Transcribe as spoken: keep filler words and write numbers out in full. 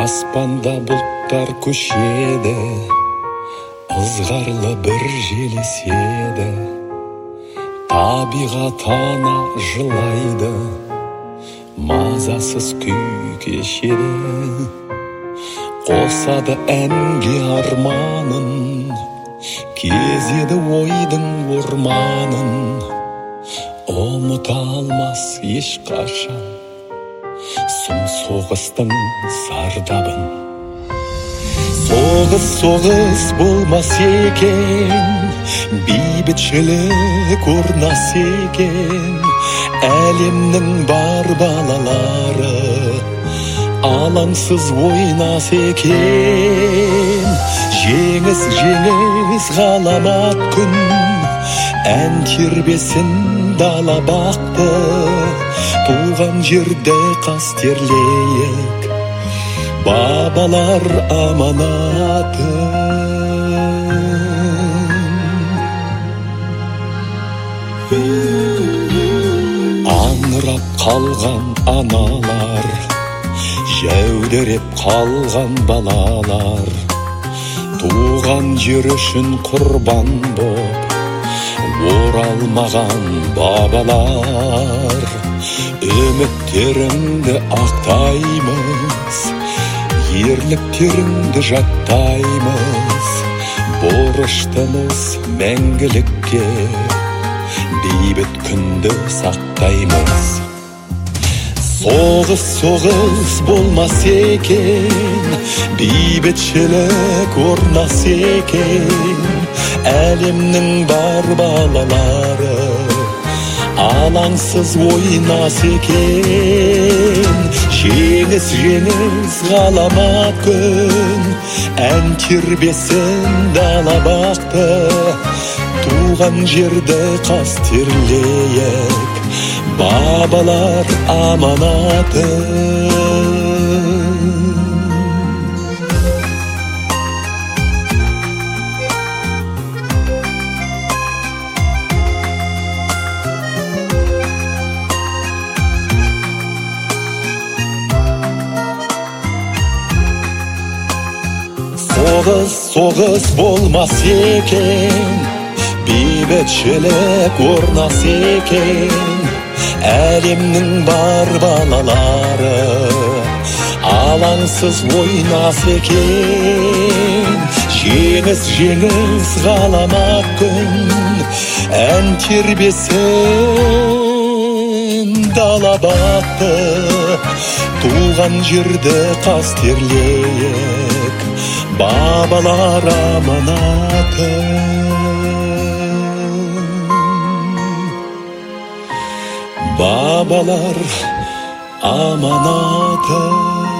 Аспанда бұлттар көшеді, ызғарлы бір жел еседі. Табиғат ана жылайды, мазасыз күй кешеді. Қосады әнге арманын, кезеді ойдың орманын. Ұмыта алмас ешқашан сұм соғыстың зардабын. Соғыс соғыс болмас екен, бейбітшілік орнас екен. Әлемнің бар балалары алаңсыз ойнас екен. Жеңіс жеңіс ғаламат күн, ән тербесін дала бақты. Туған жерде қастерлейік бабалар аманаты. Аңырап қалған аналар, жәудіреп қалған балалар. Туған жер үшін құрбан боп оралмаған бабалар. Үміттеріңді ақтаймыз, ерліктеріңді жаттаймыз. Борыштымыз мәңгілікке, бейбіт күнді сақтаймыз. Соғыс соғыс болмас екен, бейбітшілік орнас екен. Әлемнің бар балалары алаңсыз ойнас екен. Жеңіс жеңіс ғаламат күн, ән тербесін дала бақты. Туған жерді қастерлейік бабалар аманаты. Соғыс соғыс болмас екен, бейбітшілік орнас екен. Әлемнің бар балалары алаңсыз ойнас екен. Жеңіс жеңіс ғаламат күн, ән тербесін дала бақты. Туған жерді қастерлейік бабалар аманаты. Бабалар аманаты.